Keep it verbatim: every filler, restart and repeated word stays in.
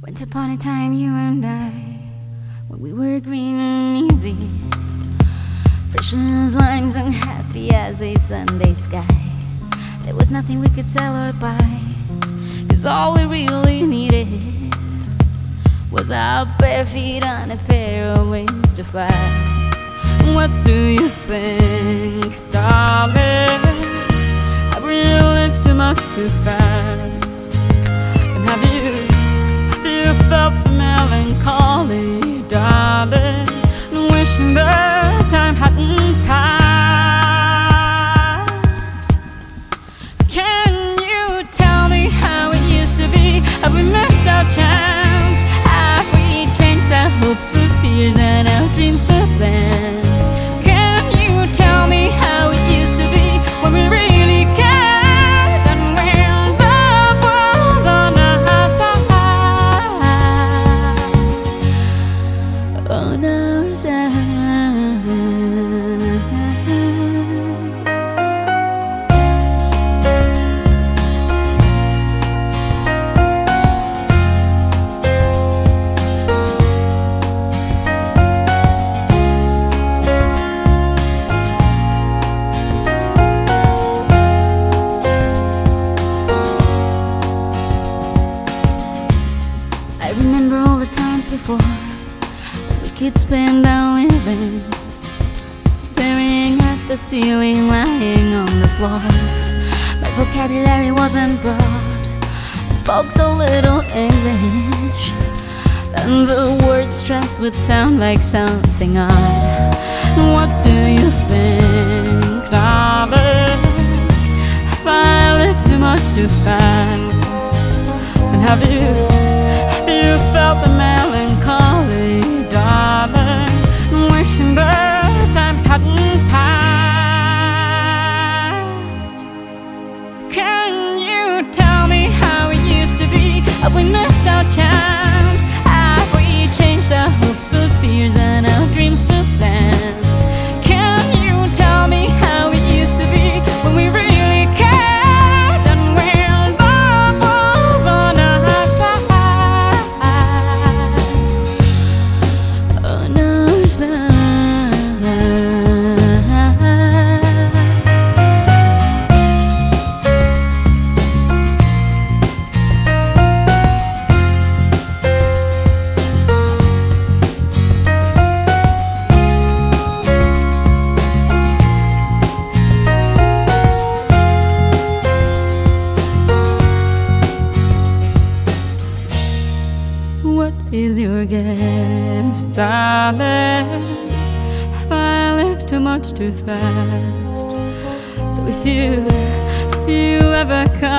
Once upon a time, you and I, when we were green and easy, fresh as limes and happy as a Sunday sky. There was nothing we could sell or buy, 'cause all we really needed was our bare feet on a pair of wings to fly. What do you think, darling? Have we lived too much too fast? And have you, have you felt the melancholy, darling, wishing the time hadn't passed? Can you tell me how it used to be? Have we missed our chance? Have we changed our hopes for fears and our dreams for plans? Can you tell me how it used to be when we really cared and when the world's on our side? On our side. I remember all the times before when we could spend our living staring at the ceiling, lying on the floor. My vocabulary wasn't broad, I spoke so little English, and the word stress would sound like something odd. What do you think, darling? Have I lived too much too fast? And have you You felt the melancholy, darling, wishing the time hadn't passed? Can you tell me how it used to be? Have we missed our chance? Have we changed our hopes for fears and our dreams for plans? Can you tell me how it used to be when we really cared and when the world's on our side? What is your guess, darling? Have I lived too much too fast? So if you, if you ever come